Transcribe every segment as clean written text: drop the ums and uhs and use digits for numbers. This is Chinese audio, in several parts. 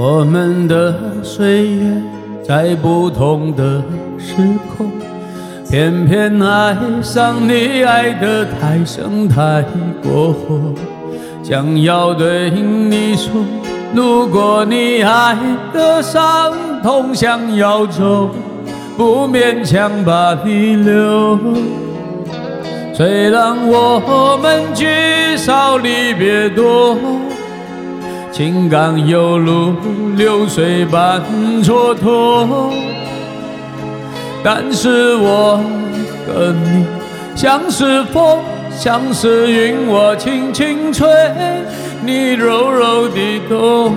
我们的岁月在不同的时空，偏偏爱上你爱得太深太过火，将要对你说，如果你爱的伤痛想要走，不勉强把你留。虽然我们聚少离别多，情感犹如流水般蹉跎，但是我跟你像是风，像是云，我轻轻吹，你柔柔地动。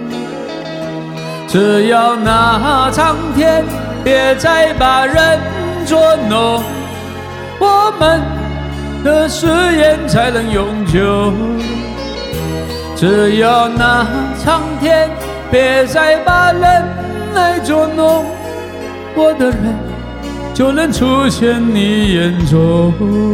只要那苍天别再把人捉弄，我们的誓言才能永久。只要那苍天别再把人来捉弄，我的人就能出现你眼中。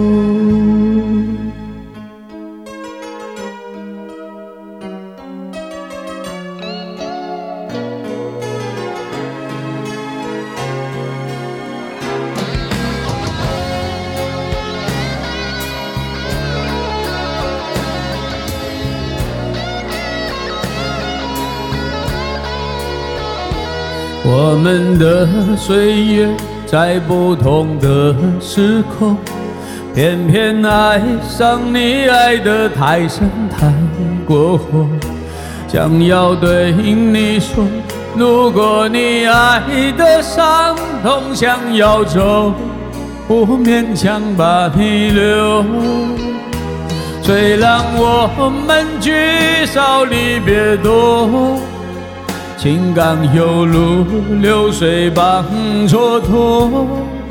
我们的岁月在不同的时空，偏偏爱上你爱得太深太过火，将要对你说，如果你爱的伤痛想要走，不勉强把你留。虽然我们聚少离别多，情感犹如流水般蹉跎，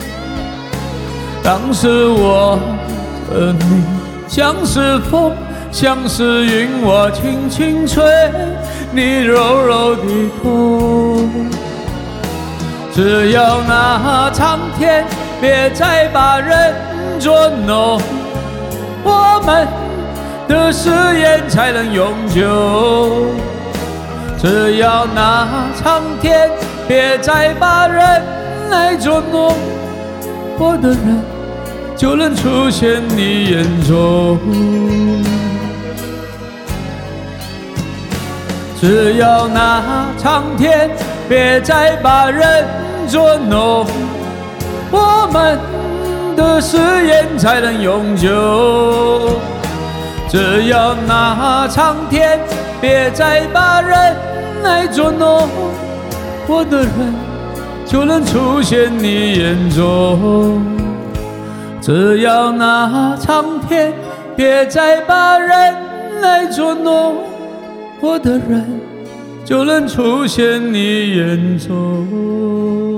当时我和你像是风，像是云，我轻轻吹，你柔柔地动。只要那苍天别再把人捉弄，我们的誓言才能永久。只要那苍天别再把人来捉弄，我的人就能出现你眼中。只要那苍天别再把人捉弄，我们的誓言才能永久。只要那苍天别再把人来捉弄，我的人就能出现你眼中。只要那苍天别再把人来捉弄，我的人就能出现你眼中。